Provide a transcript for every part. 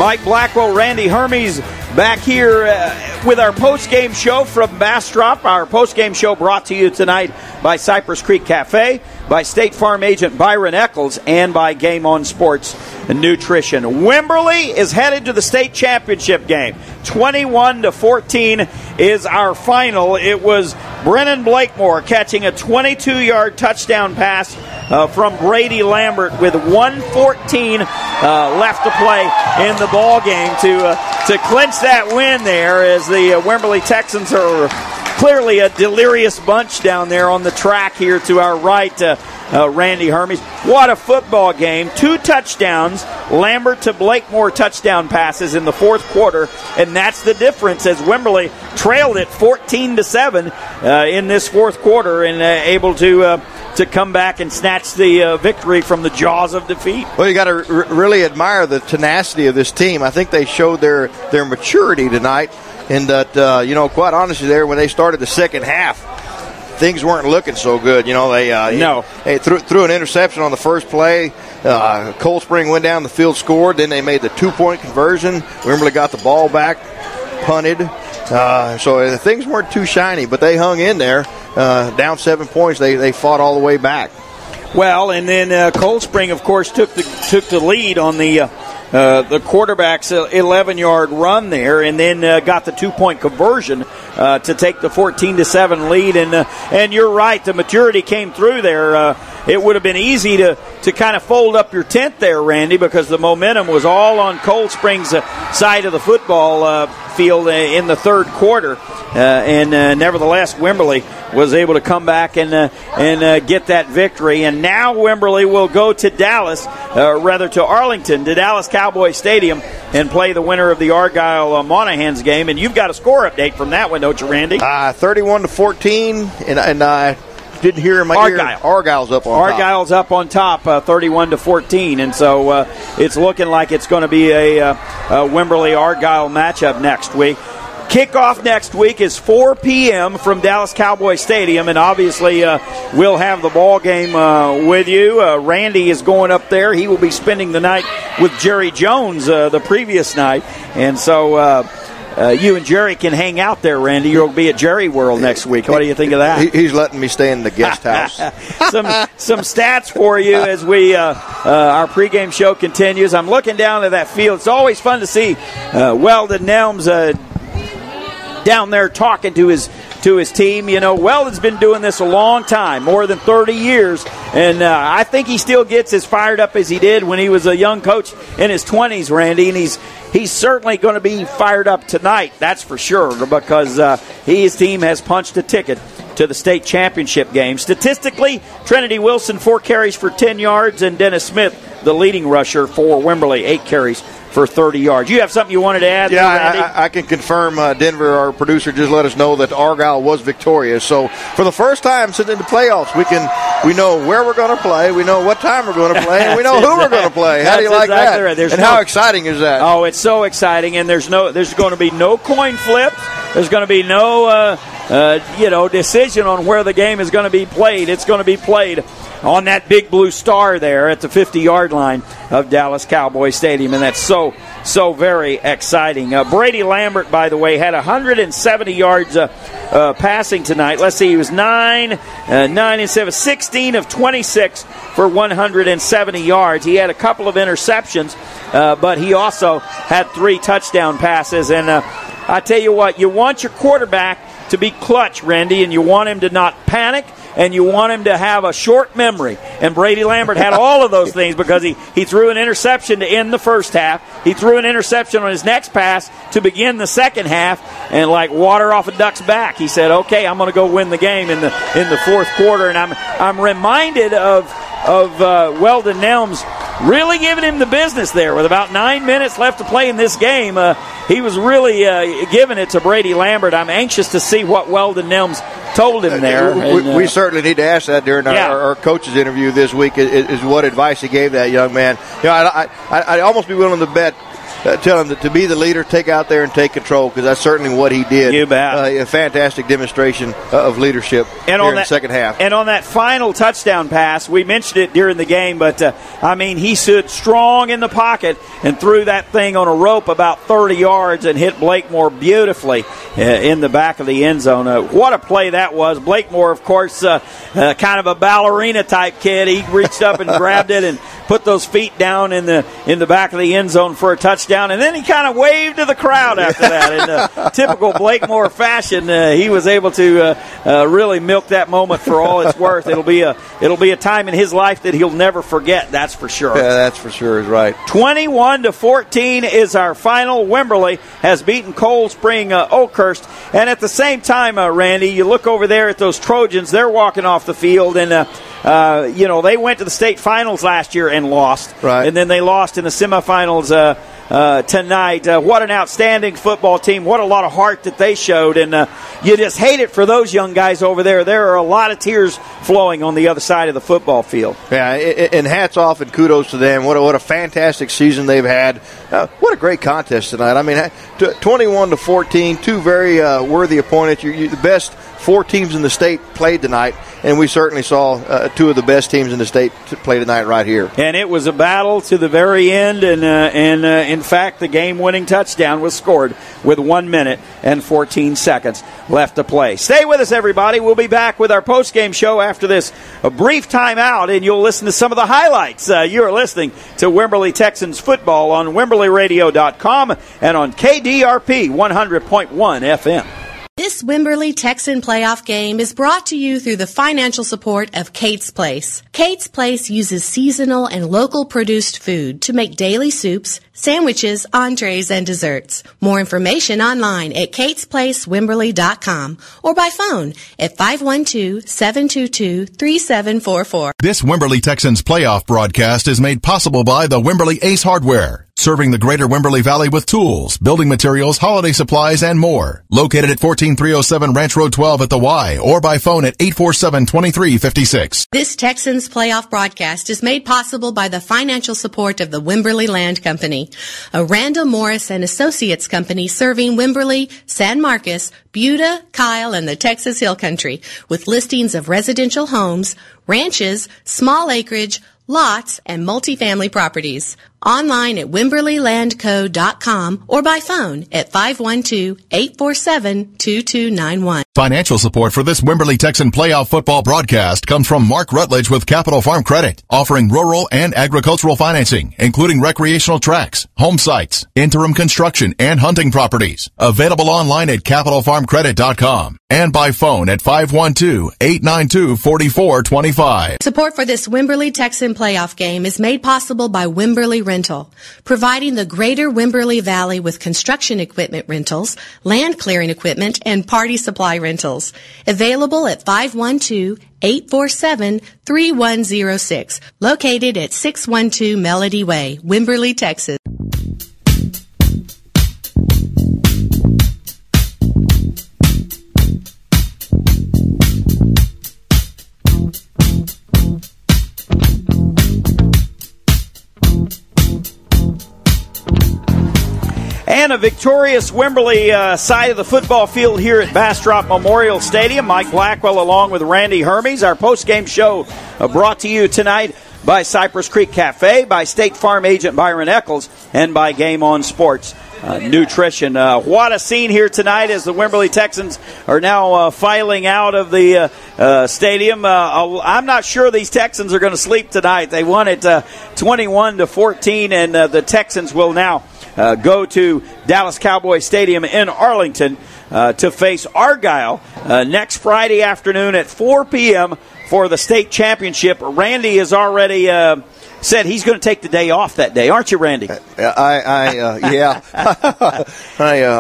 Mike Blackwell, Randy Hermes back here with our post-game show from Bastrop. Our post-game show brought to you tonight by Cypress Creek Cafe, by State Farm agent Byron Eccles, and by Game On Sports Nutrition. Wimberley is headed to the state championship game. 21-14 is our final. It was Brennan Blakemore catching a 22-yard touchdown pass from Brady Lambert with 1:14 left to play in the ball game to clinch that win there, as the Wimberley Texans are clearly a delirious bunch down there on the track here to our right. Randy Hermes. What a football game. 2 touchdowns. Lambert to Blakemore touchdown passes in the fourth quarter, and that's the difference as Wimberley trailed it 14-7 in this fourth quarter and able to come back and snatch the victory from the jaws of defeat. Well, you got to really admire the tenacity of this team. I think they showed their maturity tonight, and that, quite honestly, there when they started the second half, things weren't looking so good. They threw an interception on the first play. Cold Spring went down the field, scored. Then they made the 2-point conversion. Wimberley got the ball back, punted. So things weren't too shiny, but they hung in there. Down 7 points, they fought all the way back. Well, and then Cold Spring, of course, took the lead on the quarterback's 11-yard run there, and then got the 2-point conversion to take the 14-7 lead. And you're right, the maturity came through there. It would have been easy to kind of fold up your tent there, Randy, because the momentum was all on Cold Spring's side of the football field in the third quarter. And nevertheless, Wimberley was able to come back and get that victory. And now Wimberley will go to to Arlington, to Dallas Cowboy Stadium, and play the winner of the Argyle Monahans game. And you've got a score update from that one, don't you, Randy? 31-14, and I didn't hear in my ear. Argyle's up on top. Argyle's up on top, 31-14, and so it's looking like it's going to be a Wimberley-Argyle matchup next week. Kickoff next week is 4 p.m. from Dallas Cowboy Stadium, and obviously we'll have the ball game with you. Randy is going up there. He will be spending the night with Jerry Jones the previous night, and so you and Jerry can hang out there, Randy. You'll be at Jerry World next week. What do you think of that? He's letting me stay in the guest house. Some stats for you as we our pregame show continues. I'm looking down at that field. It's always fun to see Weldon Nelms down there talking to his team. Weldon's been doing this a long time, more than 30 years, and I think he still gets as fired up as he did when he was a young coach in his 20s, Randy, and he's certainly going to be fired up tonight, that's for sure, because his team has punched a ticket to the state championship game. Statistically, Trinity Wilson, 4 carries for 10 yards, and Dennis Smith, the leading rusher for Wimberley, 8 carries for 30 yards. You have something you wanted to add? Yeah, I can confirm. Denver, our producer, just let us know that Argyle was victorious. So for the first time since in the playoffs, we know where we're going to play, we know what time we're going to play, and we know who we're going to play. How do you like that? Right. How exciting is that? Oh, it's so exciting, and there's going to be no coin flips. There's going to be no decision on where the game is going to be played. It's going to be played on that big blue star there at the 50-yard line of Dallas Cowboy Stadium, and that's so very exciting. Brady Lambert, by the way, had 170 yards passing tonight. Let's see, he was 16 of 26 for 170 yards. He had a couple of interceptions, but he also had 3 touchdown passes. And I tell you what, you want your quarterback to be clutch, Randy, and you want him to not panic, and you want him to have a short memory. And Brady Lambert had all of those things because he threw an interception to end the first half. He threw an interception on his next pass to begin the second half, and like water off a duck's back, he said, okay, I'm going to go win the game in the fourth quarter. And I'm reminded of Weldon Nelms really giving him the business there with about 9 minutes left to play in this game. He was really giving it to Brady Lambert. I'm anxious to see what Weldon Nelms told him there. We certainly need to ask that during our coach's interview this week, is what advice he gave that young man. I'd almost be willing to bet tell him to be the leader, take out there and take control, because that's certainly what he did. You bet. A fantastic demonstration of leadership in the second half. And on that final touchdown pass, we mentioned it during the game, but, he stood strong in the pocket and threw that thing on a rope about 30 yards and hit Blakemore beautifully in the back of the end zone. What a play that was. Blakemore, of course, kind of a ballerina-type kid. He reached up and grabbed it and put those feet down in the back of the end zone for a touchdown, and then he kind of waved to the crowd after that. In typical Blakemore fashion, he was able to really milk that moment for all it's worth. It'll be a time in his life that he'll never forget. That's for sure. Yeah, that's for sure is right. 21-14 is our final. Wimberley has beaten Cold Spring Oakhurst, and at the same time, Randy, you look over there at those Trojans. They're walking off the field, and they went to the state finals last year and lost. Right. And then they lost in the semifinals tonight. What an outstanding football team. What a lot of heart that they showed. And you just hate it for those young guys over there. There are a lot of tears flowing on the other side of the football field. Yeah, and hats off and kudos to them. What a fantastic season they've had. What a great contest tonight. 21-14, two very worthy opponents. The best four teams in the state played tonight, and we certainly saw two of the best teams in the state play tonight right here. And it was a battle to the very end, and in fact, the game-winning touchdown was scored with 1 minute and 14 seconds left to play. Stay with us, everybody. We'll be back with our post-game show after this brief timeout, and you'll listen to some of the highlights. You are listening to Wimberley Texans football on WimberleyRadio.com and on KDRP 100.1 FM. This Wimberley Texan playoff game is brought to you through the financial support of Kate's Place. Kate's Place uses seasonal and local produced food to make daily soups, sandwiches, entrees, and desserts. More information online at katesplacewimberley.com or by phone at 512-722-3744. This Wimberley Texans playoff broadcast is made possible by the Wimberley Ace Hardware, serving the greater Wimberley Valley with tools, building materials, holiday supplies, and more. Located at 14307 Ranch Road 12 at the Y, or by phone at 847-2356. This Texans playoff broadcast is made possible by the financial support of the Wimberley Land Company, a Randall Morris and Associates company serving Wimberley, San Marcos, Buda, Kyle, and the Texas Hill Country, with listings of residential homes, ranches, small acreage, lots, and multifamily properties. Online at WimberleyLandCo.com or by phone at 512-847-2291. Financial support for this Wimberley Texan playoff football broadcast comes from Mark Rutledge with Capital Farm Credit, offering rural and agricultural financing, including recreational tracks, home sites, interim construction, and hunting properties. Available online at CapitalFarmCredit.com and by phone at 512-892-4425. Support for this Wimberley Texan playoff game is made possible by Wimberley Rental, providing the greater Wimberley Valley with construction equipment rentals, land clearing equipment, and party supply rentals. Available at 512-847-3106. Located at 612 Melody Way, Wimberley, Texas. And a victorious Wimberley side of the football field here at Bastrop Memorial Stadium. Mike Blackwell along with Randy Hermes. Our post-game show brought to you tonight by Cypress Creek Cafe, by State Farm agent Byron Eccles, and by Game On Sports Nutrition. What a scene here tonight as the Wimberley Texans are now filing out of the stadium. I'm not sure these Texans are going to sleep tonight. They won it 21-14, and the Texans will now go to Dallas Cowboy Stadium in Arlington to face Argyle next Friday afternoon at 4 p.m. for the state championship. Randy has already said he's going to take the day off that day, aren't you, Randy? Yeah.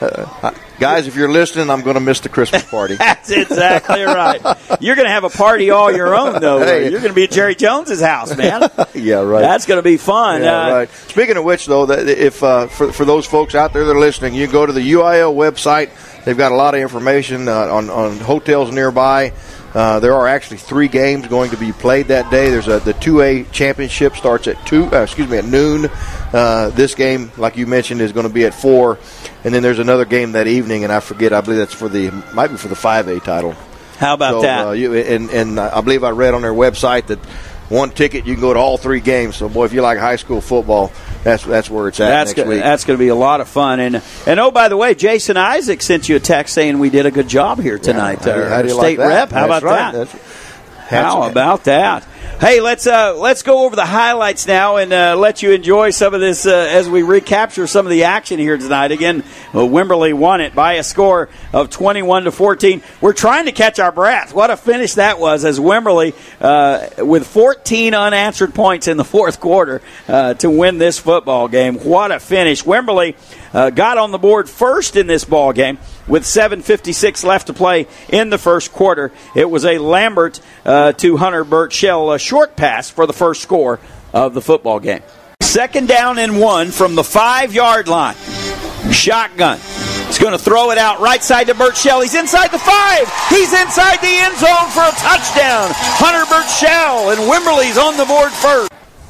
Guys, if you're listening, I'm going to miss the Christmas party. That's exactly right. You're going to have a party all your own, though. Hey. You're going to be at Jerry Jones's house, man. Yeah, right. That's going to be fun. Yeah, right. Speaking of which, though, if for those folks out there that are listening, you can go to the UIL website. They've got a lot of information on hotels nearby. There are actually 3 games going to be played that day. There's the 2A championship starts at noon. This game, like you mentioned, is going to be at 4, and then there's another game that evening, and I believe that's might be for the 5A title. How about that? And I believe I read on their website that one ticket you can go to all 3 games. So, boy, if you like high school football, that's where it's at next week. That's going to be a lot of fun. And oh, by the way, Jason Isaac sent you a text saying we did a good job here tonight. Yeah, how do you state like that? rep. How That's about right. that? How about that? Hey, let's go over the highlights now and let you enjoy some of this as we recapture some of the action here tonight. Again, Wimberley won it by a score of 21-14. We're trying to catch our breath. What a finish that was as Wimberley, with 14 unanswered points in the fourth quarter, to win this football game. What a finish. Wimberley got on the board first in this ball game with 7:56 left to play in the first quarter. It was a Lambert to Hunter Burchell short pass for the first score of the football game. 2nd down and 1 from the 5-yard line. Shotgun. He's going to throw it out right side to Burchell. He's inside the 5. He's inside the end zone for a touchdown. Hunter Burchell, and Wimberley's on the board first.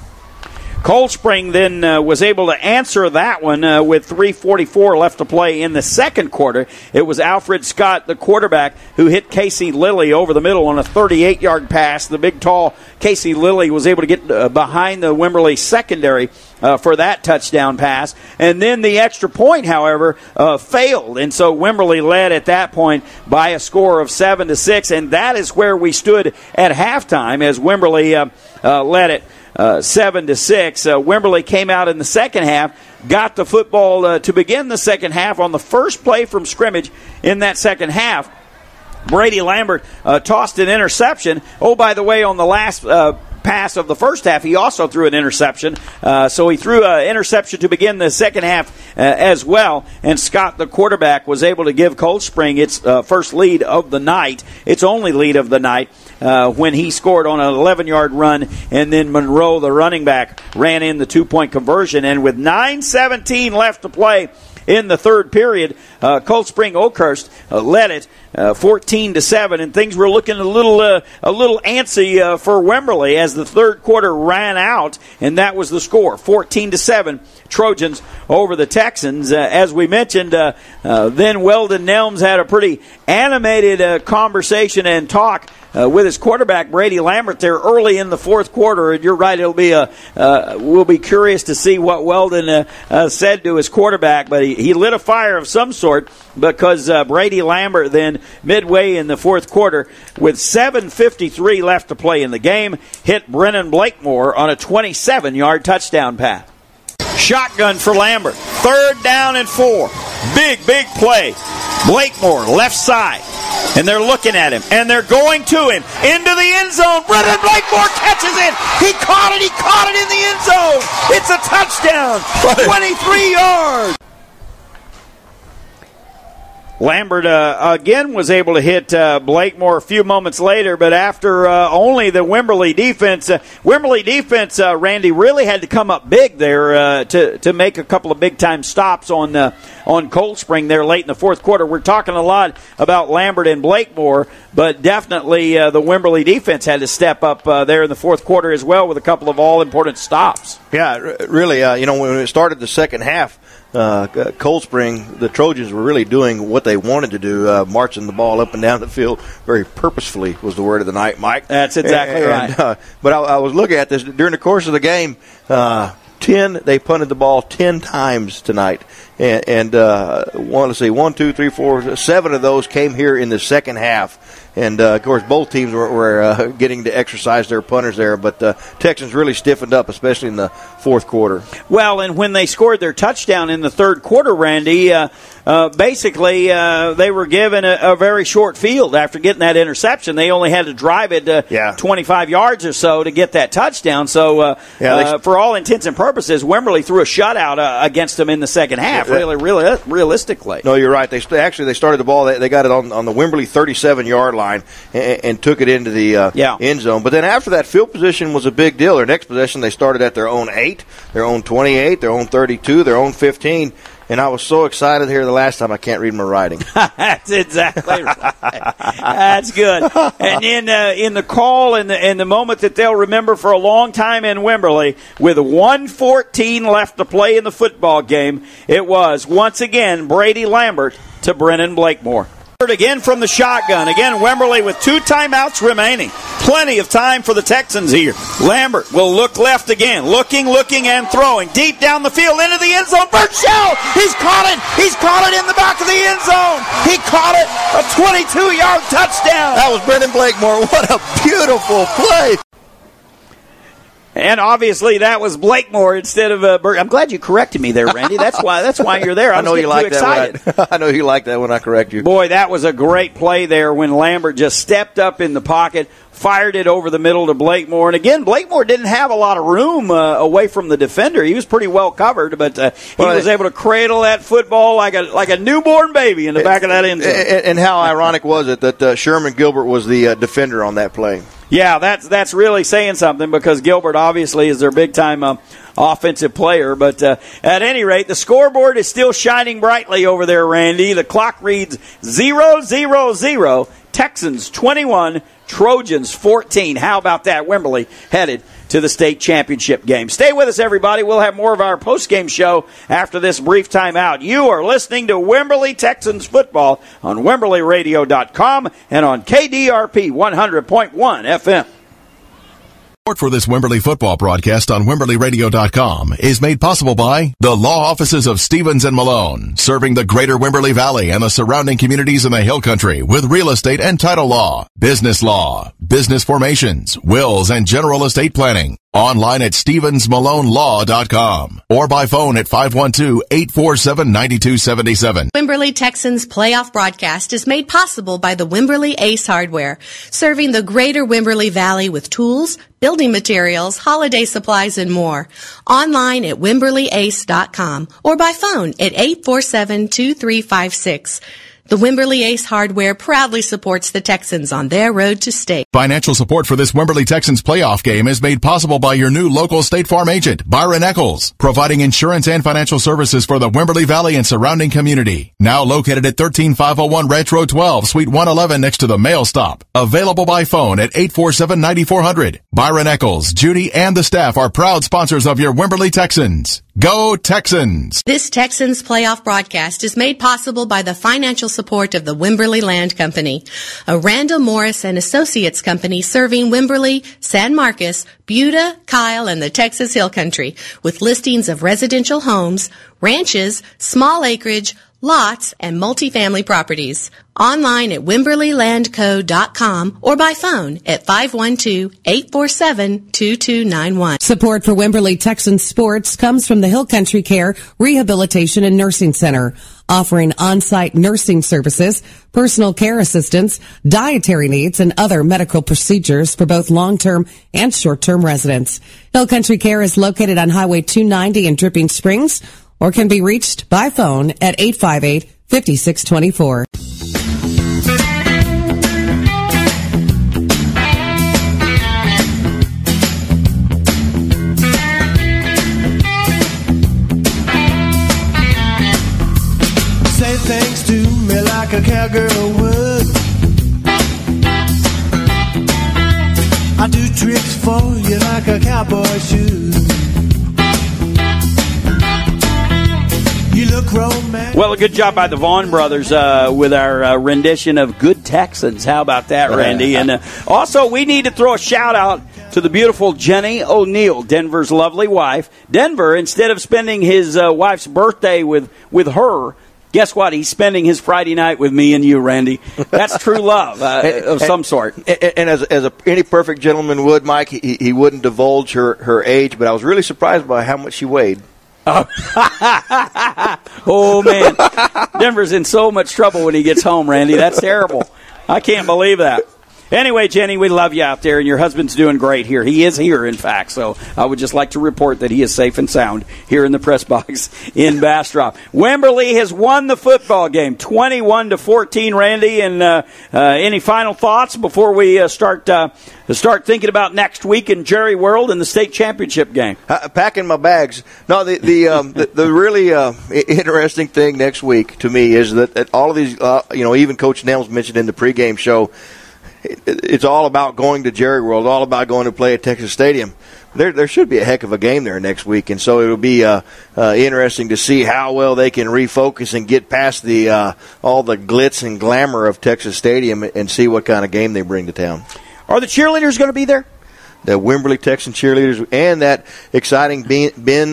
Cold Spring then was able to answer that one with 3:44 left to play in the second quarter. It was Alfred Scott, the quarterback, who hit Casey Lilly over the middle on a 38-yard pass. The big, tall Casey Lilly was able to get behind the Wimberley secondary for that touchdown pass. And then the extra point, however, failed. And so Wimberley led at that point by a score of 7-6. And that is where we stood at halftime as Wimberley led it 7-6. Wimberley came out in the second half, got the football to begin the second half on the first play from scrimmage in that second half. Brady Lambert tossed an interception. Oh, by the way, on the last pass of the first half, he also threw an interception. So he threw an interception to begin the second half as well. And Scott, the quarterback, was able to give Cold Spring its first lead of the night, its only lead of the night, when he scored on an 11-yard run. And then Monroe, the running back, ran in the 2-point conversion. And with 9:17 left to play in the third period, Cold Spring Oakhurst led it 14-7, and things were looking a little antsy for Wimberley as the third quarter ran out, and that was the score, 14-7. Trojans over the Texans. As we mentioned, then Weldon Nelms had a pretty animated conversation and talk with his quarterback Brady Lambert there early in the fourth quarter. And you're right, it'll be we'll be curious to see what Weldon said to his quarterback, but he lit a fire of some sort because Brady Lambert then midway in the fourth quarter with 7:53 left to play in the game hit Brennan Blakemore on a 27-yard touchdown pass. Shotgun for Lambert. 3rd down and 4. Big play. Blakemore, left side. And they're looking at him. And they're going to him. Into the end zone. Brennan Blakemore catches it. He caught it. He caught it in the end zone. It's a touchdown. 23 yards. Lambert again was able to hit Blakemore a few moments later, but after only the Wimberley defense, Randy, really had to come up big there to make a couple of big-time stops on Cold Spring there late in the fourth quarter. We're talking a lot about Lambert and Blakemore, but definitely the Wimberley defense had to step up there in the fourth quarter as well with a couple of all-important stops. Yeah, really, when it started the second half, Cold Spring, the Trojans were really doing what they wanted to do, marching the ball up and down the field very purposefully was the word of the night, Mike. That's exactly right. But I was looking at this during the course of the game. They punted the ball 10 times tonight, and 7 of those came here in the second half. And, of course, both teams were getting to exercise their punters there. But Texans really stiffened up, especially in the fourth quarter. Well, and when they scored their touchdown in the third quarter, Randy, basically they were given a very short field after getting that interception. They only had to drive it 25 yards or so to get that touchdown. So for all intents and purposes, Wimberley threw a shutout against them in the second half, really realistically. No, you're right. They started the ball. They got it on the Wimberley 37-yard line and took it into the end zone. But then after that, field position was a big deal. Their next possession, they started at their own 8, their own 28, their own 32, their own 15. And I was so excited here the last time I can't read my writing. That's exactly right. That's good. And in the call in the moment that they'll remember for a long time in Wimberley, with 1:14 left to play in the football game, it was once again Brady Lambert to Brennan Blakemore. Again from the shotgun. Again, Wimberley with 2 timeouts remaining. Plenty of time for the Texans here. Lambert will look left again. Looking, and throwing. Deep down the field into the end zone. Burchell! He's caught it! He's caught it in the back of the end zone! He caught it! A 22-yard touchdown! That was Brennan Blakemore. What a beautiful play! And obviously that was Blakemore instead of I'm glad you corrected me there, Randy. That's why you're there. I know you like that. I know you like that when I correct you. Boy, that was a great play there when Lambert just stepped up in the pocket, fired it over the middle to Blakemore. And again, Blakemore didn't have a lot of room away from the defender. He was pretty well covered, but he was able to cradle that football like a newborn baby in the back of that end zone. And how ironic was it that Sherman Gilbert was the defender on that play? Yeah, that's really saying something, because Gilbert obviously is their big-time offensive player. But at any rate, the scoreboard is still shining brightly over there, Randy. The clock reads 0-0-0. Texans 21, Trojans 14. How about that? Wimberley headed to the state championship game. Stay with us, everybody. We'll have more of our post-game show after this brief timeout. You are listening to Wimberley Texans football on WimberleyRadio.com and on KDRP 100.1 FM. Support for this Wimberley football broadcast on WimberleyRadio.com is made possible by the law offices of Stevens and Malone, serving the greater Wimberley Valley and the surrounding communities in the Hill Country with real estate and title law, business formations, wills, and general estate planning. Online at StevensMaloneLaw.com or by phone at 512-847-9277. Wimberley Texans playoff broadcast is made possible by the Wimberley Ace Hardware, serving the greater Wimberley Valley with tools, building materials, holiday supplies, and more. Online at WimberleyAce.com or by phone at 847-2356. The Wimberley Ace Hardware proudly supports the Texans on their road to state. Financial support for this Wimberley Texans playoff game is made possible by your new local State Farm agent, Byron Eccles, providing insurance and financial services for the Wimberley Valley and surrounding community. Now located at 13501 Ranch Road 12, Suite 111 next to the mail stop. Available by phone at 847-9400. Byron Eccles, Judy, and the staff are proud sponsors of your Wimberley Texans. Go Texans! This Texans playoff broadcast is made possible by the financial support of the Wimberley Land Company, a Randall Morris and Associates company serving Wimberley, San Marcos, Buda, Kyle, and the Texas Hill Country, with listings of residential homes, ranches, small acreage, lots, and multifamily properties. Online at WimberleyLandCo.com or by phone at 512-847-2291. Support for Wimberley Texans sports comes from the Hill Country Care Rehabilitation and Nursing Center, offering on-site nursing services, personal care assistance, dietary needs, and other medical procedures for both long-term and short-term residents. Hill Country Care is located on Highway 290 in Dripping Springs, or can be reached by phone at 858-5624. Say things to me like a cowgirl would. I do tricks for you like a cowboy should. Well, a good job by the Vaughn brothers with our rendition of Good Texans. How about that, Randy? And also, we need to throw a shout-out to the beautiful Jenny O'Neill, Denver's lovely wife. Denver, instead of spending his wife's birthday with her, Guess what? He's spending his Friday night with me and you, Randy. That's true love of some sort. And as any perfect gentleman would, Mike, he wouldn't divulge her age, but I was really surprised by how much she weighed. Oh, man. Denver's in so much trouble when he gets home, Randy. That's terrible. I can't believe that. Anyway, Jenny, we love you out there, and your husband's doing great here. He is here, in fact, so I would just like to report that he is safe and sound here in the press box in Bastrop. Wimberley has won the football game, 21-14, Randy, and any final thoughts before we start thinking about next week in Jerry World and the state championship game? Packing my bags. No, the really interesting thing next week to me is that all of these, even Coach Nelms mentioned in the pregame show, it's all about going to Jerry World, all about going to play at Texas Stadium. There should be a heck of a game there next week, and so it'll be interesting to see how well they can refocus and get past all the glitz and glamour of Texas Stadium and see what kind of game they bring to town. Are the cheerleaders going to be there? The Wimberley Texan cheerleaders and that exciting Bing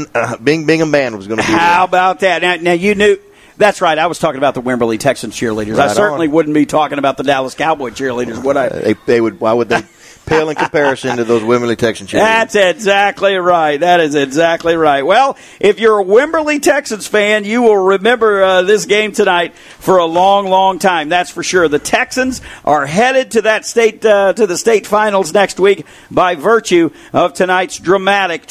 Bingham band was going to be there. How about that? Now you knew. That's right. I was talking about the Wimberley Texans cheerleaders. Right, I certainly wouldn't be talking about the Dallas Cowboy cheerleaders, would I? They would. Why would they pale in comparison to those Wimberley Texan cheerleaders? That's exactly right. That is exactly right. Well, if you're a Wimberley Texans fan, you will remember this game tonight for a long, long time. That's for sure. The Texans are headed to that to the state finals next week by virtue of tonight's dramatic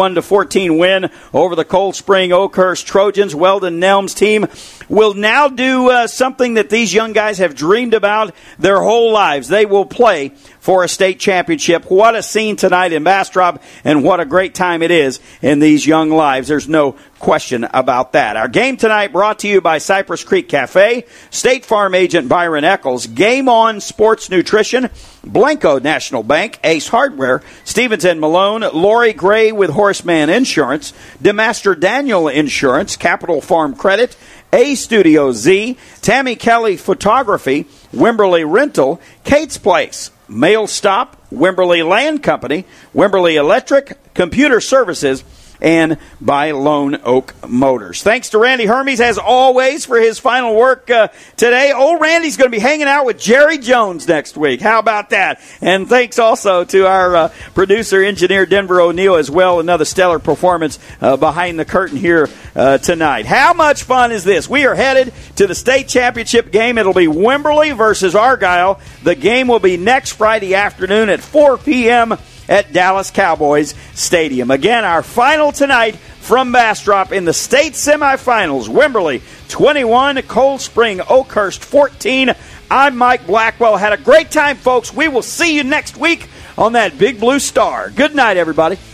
21-14 win over the Cold Spring Oakhurst Trojans. Weldon Nelms' team will now do something that these young guys have dreamed about their whole lives. They will play for a state championship. What a scene tonight in Bastrop, and what a great time it is in these young lives. There's no question about that. Our game tonight brought to you by Cypress Creek Cafe, State Farm agent Byron Eccles, Game On Sports Nutrition, Blanco National Bank, Ace Hardware, Stevens & Malone, Lori Gray with Horseman Insurance, DeMaster Daniel Insurance, Capital Farm Credit, A Studio Z, Tammy Kelly Photography, Wimberley Rental, Kate's Place, Mail Stop, Wimberley Land Company, Wimberley Electric, Computer Services, and by Lone Oak Motors. Thanks to Randy Hermes, as always, for his final work today. Old Randy's going to be hanging out with Jerry Jones next week. How about that? And thanks also to our producer, engineer Denver O'Neill as well. Another stellar performance behind the curtain here tonight. How much fun is this? We are headed to the state championship game. It'll be Wimberley versus Argyle. The game will be next Friday afternoon at 4 p.m. at Dallas Cowboys Stadium. Again, our final tonight from Bastrop in the state semifinals. Wimberley 21, Cold Spring Oakhurst 14. I'm Mike Blackwell. Had a great time, folks. We will see you next week on that Big Blue Star. Good night, everybody.